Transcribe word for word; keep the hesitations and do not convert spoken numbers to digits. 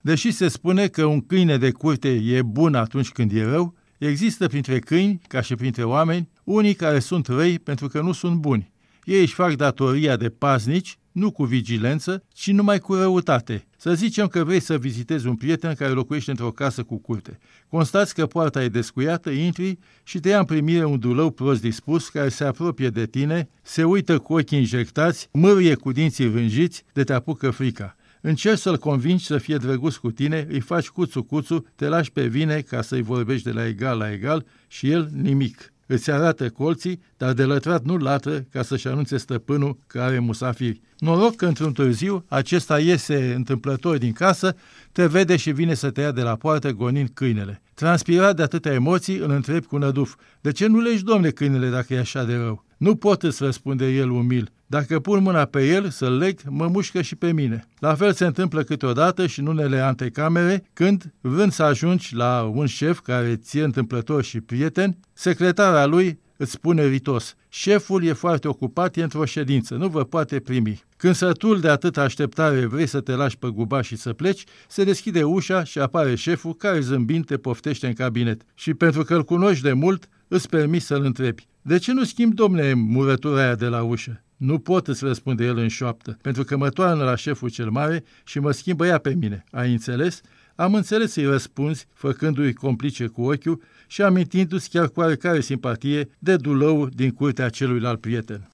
Deși se spune că un câine de curte e bun atunci când e rău, există printre câini, ca și printre oameni, unii care sunt răi pentru că nu sunt buni. Ei își fac datoria de paznici, nu cu vigilență, ci numai cu răutate. Să zicem că vrei să vizitezi un prieten care locuiește într-o casă cu curte. Constați că poarta e descuiată, intri și te ia în primire un dulău prost dispus care se apropie de tine, se uită cu ochii injectați, mârie cu dinții rânjiți, de te apucă frica. Încerci să-l convingi să fie drăguț cu tine, îi faci cuțu-cuțu, te lași pe vine ca să-i vorbești de la egal la egal și el nimic. Îți arată colții, dar de lătrat nu latră ca să-și anunțe stăpânul că are musafiri. Noroc că într-un târziu acesta iese întâmplător din casă, te vede și vine să te ia de la poartă gonind câinele. Transpirat de atâtea emoții, îl întrebi cu năduf: de ce nu legi, domne, câinele, dacă e așa de rău? Nu pot, îți răspunde el umil. Dacă pun mâna pe el să-l leg, mă mușcă și pe mine. La fel se întâmplă câteodată și în unele antecamere, când, vrând să ajungi la un șef care ție întâmplător și prieten, secretara lui îți spune ritos: șeful e foarte ocupat, e într-o ședință, nu vă poate primi. Când sătul de atâta așteptare vrei să te lași pe guba și să pleci, se deschide ușa și apare șeful care zâmbind te poftește în cabinet. Și pentru că îl cunoști de mult, îți permiți să-l întrebi: de ce nu schimbi, domne, murătura aia de la ușă? Nu pot, îți răspunde el în șoaptă, pentru că mă toarnă la șeful cel mare și mă schimbă ea pe mine. Ai înțeles? Am înțeles, îi răspunzi, făcându-i complice cu ochiul și amintindu-ți chiar cu oarecare simpatie de dulăul din curtea celuilalt prieten.